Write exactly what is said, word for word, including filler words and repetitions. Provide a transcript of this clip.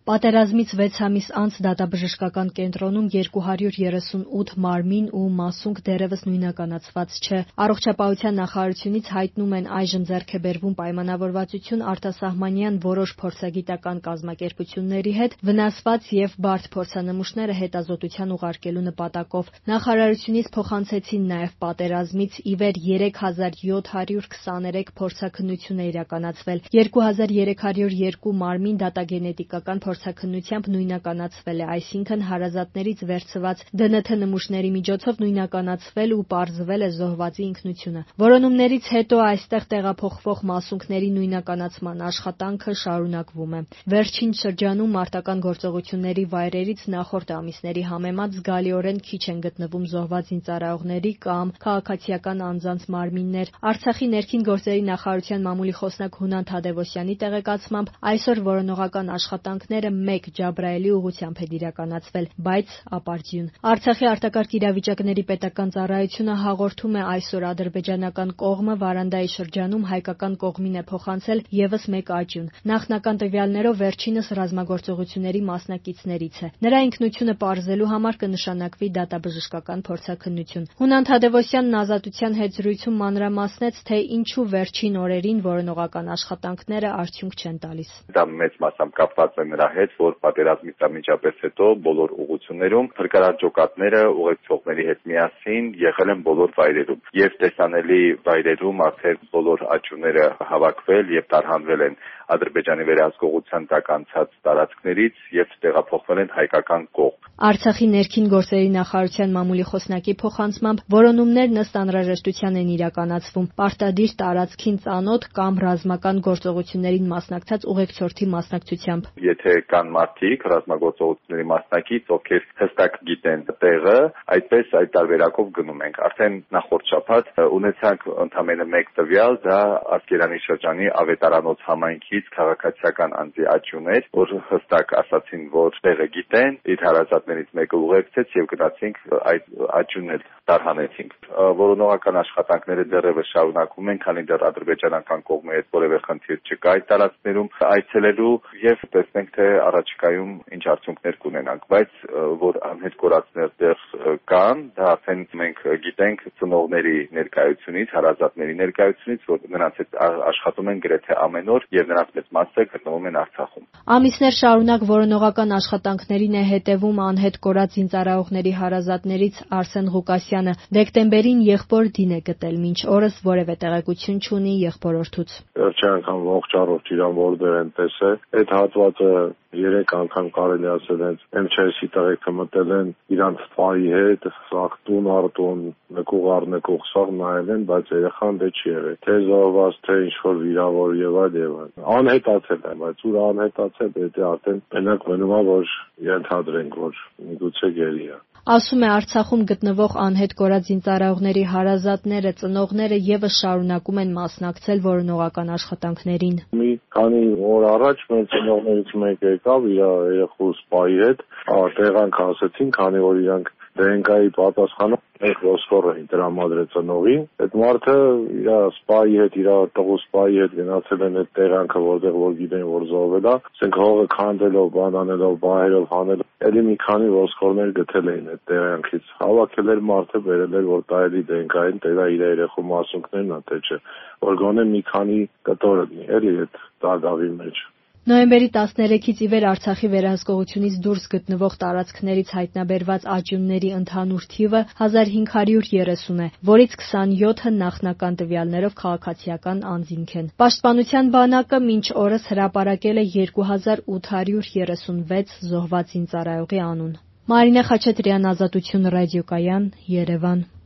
Պատերազմից վեց ամիս անց դատաբժշկական կենտրոնում երկու հարյուր երեսունութ մարմին ու մասունք դեռևս նույնականացված չէ։ Առողջապահության նախարարությունից հայտնում են այժմ ձեռք է բերվում պայմանավորվածություն արտասահմանյան որոշ փորձագիտական կազմակերպությունների հետ վնասված եւ բարդ փորձանմուշները հետազոտության ուղարկելու նպատակով։ Նախարարությունից փոխանցեցին նաեւ պատերազմից ի վեր երեք հազար յոթ հարյուր քսաներեք փորձաքննություն է իրականացվել։ երկու հազար երեք հարյուր երկու մարմին դատագենետիկական փորձաքննությամբ նույնականացվել է, այսինքն հարազատներից վերցված դե են թե նմուշների միջոցով նույնականացվել ու պարզվել է զոհվածի ինքնությունը։ Որոնումներից հետո այստեղ տեղափոխվող մասունքների նույնականացման աշխատանքը շարունակվում է։ Վերջին շրջանում մարտական գործողությունների վայրերից նախորդ ամիսների համեմատ զգալիորեն քիչ են գտնվում զոհված զինծառայողների կամ քաղաքացիական անձանց մարմիններ։ Արցախի ներքին գործերի նախարարության մամուլի խոսնակ Հունան Թադևոսյանի տեղեկացմամբ այսօր որոնողական աշխատանքները մեկ Ջաբրայելի ուղղությամբ են իրականացվել, բայց ապարդյուն։ Արցախի արտակարգ իրավիճակների պետական ծառայությունը հաղորդում է այսօր ադրբեջանական կողմը Վարանդայի շրջանում հայկական կողմին է փոխանցել ևս մեկ աճյուն։ Նախնական տվյալներով վերջինս ռազմագործողությունների մասնակիցներից է։ Նրա ինքնությունը պարզելու համար կնշանակվի դատաբժշկական փորձաքննություն։ Հունան Թադևոսյանն Ազատության հետ զրույցում մանրամասնեց, թե ինչու վերջին օրերին որոնողական աշխատանքները արդյունք չեն տալիս։ Դա մեծ մասամբ կապված է նրա հետ, որ պատերազմից ամիջապես հետո բոլոր ուղություններում փրկարար ջոկատները ուղեկցողների հետ միասին եղել են բոլոր վայրերում եւ տեսանելի վայրերում արդեն բոլոր աճուները հավաքվել եւ տարհանվել են Ադրբեջանի վերահսկողության տակ անցած տարածքներից եւ տեղափոխվել են հայկական կողմ։ Արցախի ներքին գործերի նախարարության մամուլի խոսնակի փոխանցմամբ որոնումներն ըստ անհրաժեշտության են իրականացվում պարտադիր տարածքին ծանոթ կամ ռազմական գործողություններին մասնակցած ուղեկցորդի մասնակցությամբ։ Եթե կան մարդիկ ռազմագործողությունների մասնակից, ովքեր հստակ գիտեն տեղը, այդպես այդ տարբերակով գնում ենք։ Արդեն նախորդ շաբաթ ունեցանք ընդամենը մեկ տվյալ, դա Ասկերանի շրջանի Ավետարանոց համայնքից քաղաքացիական անձի աճյուն էր, որ հստակ ասացին, որ տեղը գիտեն, իր հարազատներից մեկը ուղեկցեց եւ գնացինք այդ աճյունն էլ տարհանեցինք։ Որոնողական աշխատանքները դեռևս շարունակվում են, քանի դեռ ադրբեջանական կողմի հետ որևէ խնդիր չկա այդ տարածքներում այցելելու եւ տեսնենք թե առաջիկայում ինչ արդյունքներ կունենանք, բայց որ անհետ կորածներ դեռ կան, դա արդեն մենք գիտենք ծնողների ներկայությունից, հարազատների ներկայությունից, որ նրանց հետ աշխատում են գրեթե ամեն օր եւ նրանց մեծ մասը գտնվում են Արցախում։ Ամիսներ շարունակ որոնողական աշխատանքներին է հետևում անհետ կորած զինծառայողների հարազատներից Արսեն Ղուկասյանը։ Դեկտեմբերին եղբոր դին է գտել, մինչ օրս որևէ տեղեկություն չունի եղբորորդուց։ Վերջին անգամ ողջ առողջ իրան որտեղ են տեսել, այդ հատվածը երեք անգամ կարելի ասել հենց էմ չի էս-ի տեղեքը մտել են իրանց ֆայի հետ, սաղ տուն արտուն, նկուղ առ նկուղ սաղ նայել են, բայց երեխան դե չի եղել։ Թե զոհված, թե ինչ-որ վիրավոր եւ այլ եւ այլ։ Անհետացել է, բայց ուր անհետացել, դա արդեն մենակ մնում է, որ ենթադրենք, որ միգուցե գերի է։ Ասում է Արցախում գտնվող անհետ կորած զինծառայողների հարազատները, ծնողները եւս շարունակում են մասնակցել որոնողական աշխատանքներին։ Մի քանի օր առաջ մեր ծնողներից մեկը եկավ իր երեխու սպայի հետ, տեղանք ասեցին, քանի որ իրանք դե են կայի պատասխանը մեկ ոսկոր էին տրամադրել ծնողին, այդ մարդը իր սպայի հետ, իր տղու սպայի հետ գնացել են այդ տեղանքը, որտեղ որ գիտեն, որ զոհվել է, ասենք հողը քանդելով, բանանելով, բահերով հանելով, էլի մի քանի ոսկորներ գտել էին այդ տեղանքից, հավաքել էր մարդը, բերել էր, որ տայելի դենկային, տերա իր երեխու մասունքներն է, թե չէ, որ գոնե մի քանի կտոր լինի, էլի այդ տագավի մեջ։ Նոյեմբերի տասներեքից ի վեր Արցախի վերահսկողությունից դուրս գտնվող տարածքներից հայտնաբերված աճյունների ընդհանուր թիվը հազար հինգ հարյուր երեսուն է, որից քսանյոթը նախնական տվյալներով քաղաքացիական անձինք են։ Պաշտպանության բանակը մինչ օրս հրապարակել է երկու հազար ութ հարյուր երեսունվեց զոհված զինծառայողի անուն։ Մարինե Խաչատրյան, Ազատություն ռադիոկայան, Երևան։